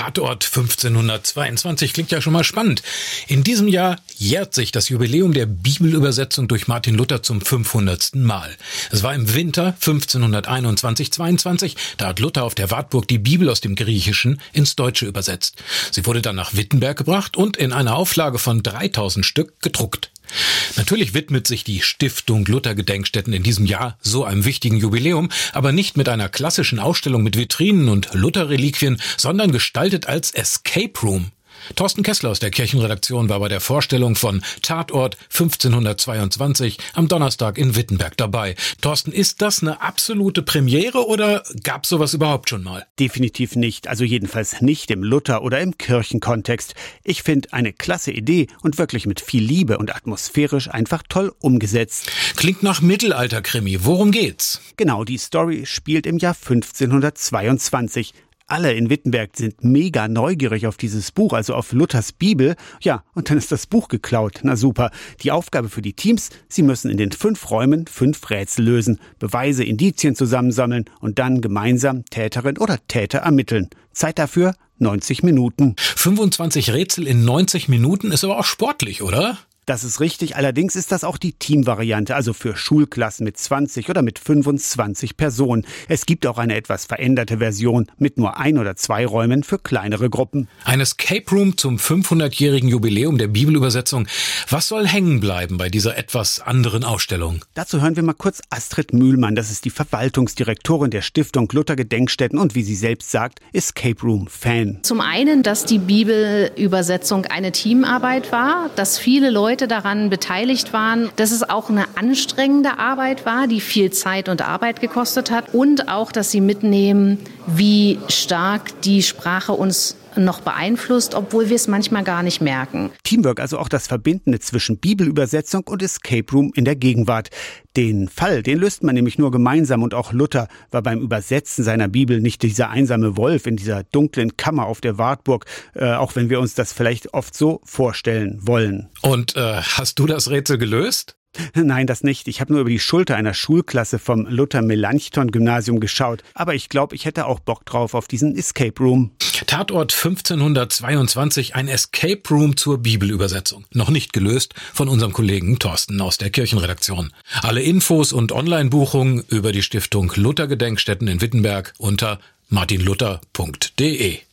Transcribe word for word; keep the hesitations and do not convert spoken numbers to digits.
Tatort fünfzehnhundertzweiundzwanzig klingt ja schon mal spannend. In diesem Jahr jährt sich das Jubiläum der Bibelübersetzung durch Martin Luther zum fünfhundertsten Mal. Es war im Winter fünfzehnhunderteinundzwanzig zweiundzwanzig, da hat Luther auf der Wartburg die Bibel aus dem Griechischen ins Deutsche übersetzt. Sie wurde dann nach Wittenberg gebracht und in einer Auflage von dreitausend Stück gedruckt. Natürlich widmet sich die Stiftung Luther-Gedenkstätten in diesem Jahr so einem wichtigen Jubiläum, aber nicht mit einer klassischen Ausstellung mit Vitrinen und Luther-Reliquien, sondern gestaltet als Escape Room. Thorsten Kessler aus der Kirchenredaktion war bei der Vorstellung von Tatort fünfzehnhundertzweiundzwanzig am Donnerstag in Wittenberg dabei. Thorsten, ist das eine absolute Premiere oder gab's sowas überhaupt schon mal? Definitiv nicht, also jedenfalls nicht im Luther- oder im Kirchenkontext. Ich finde eine klasse Idee und wirklich mit viel Liebe und atmosphärisch einfach toll umgesetzt. Klingt nach Mittelalter-Krimi. Worum geht's? Genau, die Story spielt im Jahr fünfzehnhundertzweiundzwanzig. Alle in Wittenberg sind mega neugierig auf dieses Buch, also auf Luthers Bibel. Ja, und dann ist das Buch geklaut. Na super. Die Aufgabe für die Teams, sie müssen in den fünf Räumen fünf Rätsel lösen, Beweise, Indizien zusammensammeln und dann gemeinsam Täterin oder Täter ermitteln. Zeit dafür neunzig Minuten. fünfundzwanzig Rätsel in neunzig Minuten ist aber auch sportlich, oder? Das ist richtig, allerdings ist das auch die Teamvariante, also für Schulklassen mit zwanzig oder mit fünfundzwanzig Personen. Es gibt auch eine etwas veränderte Version mit nur ein oder zwei Räumen für kleinere Gruppen. Ein Escape Room zum fünfhundertjährigen Jubiläum der Bibelübersetzung. Was soll hängen bleiben bei dieser etwas anderen Ausstellung? Dazu hören wir mal kurz Astrid Mühlmann, das ist die Verwaltungsdirektorin der Stiftung Luther Gedenkstätten und wie sie selbst sagt, Escape Room Fan. Zum einen, dass die Bibelübersetzung eine Teamarbeit war, dass viele Leute daran beteiligt waren, dass es auch eine anstrengende Arbeit war, die viel Zeit und Arbeit gekostet hat und auch, dass sie mitnehmen, wie stark die Sprache uns noch beeinflusst, obwohl wir es manchmal gar nicht merken. Teamwork, also auch das Verbindende zwischen Bibelübersetzung und Escape Room in der Gegenwart. Den Fall, den löst man nämlich nur gemeinsam und auch Luther war beim Übersetzen seiner Bibel nicht dieser einsame Wolf in dieser dunklen Kammer auf der Wartburg, äh, auch wenn wir uns das vielleicht oft so vorstellen wollen. Und äh, hast du das Rätsel gelöst? Nein, das nicht. Ich habe nur über die Schulter einer Schulklasse vom Luther-Melanchthon-Gymnasium geschaut. Aber ich glaube, ich hätte auch Bock drauf auf diesen Escape Room. Tatort fünfzehnhundertzweiundzwanzig, ein Escape Room zur Bibelübersetzung. Noch nicht gelöst von unserem Kollegen Thorsten aus der Kirchenredaktion. Alle Infos und Online-Buchungen über die Stiftung Luther Gedenkstätten in Wittenberg unter martin luther punkt de.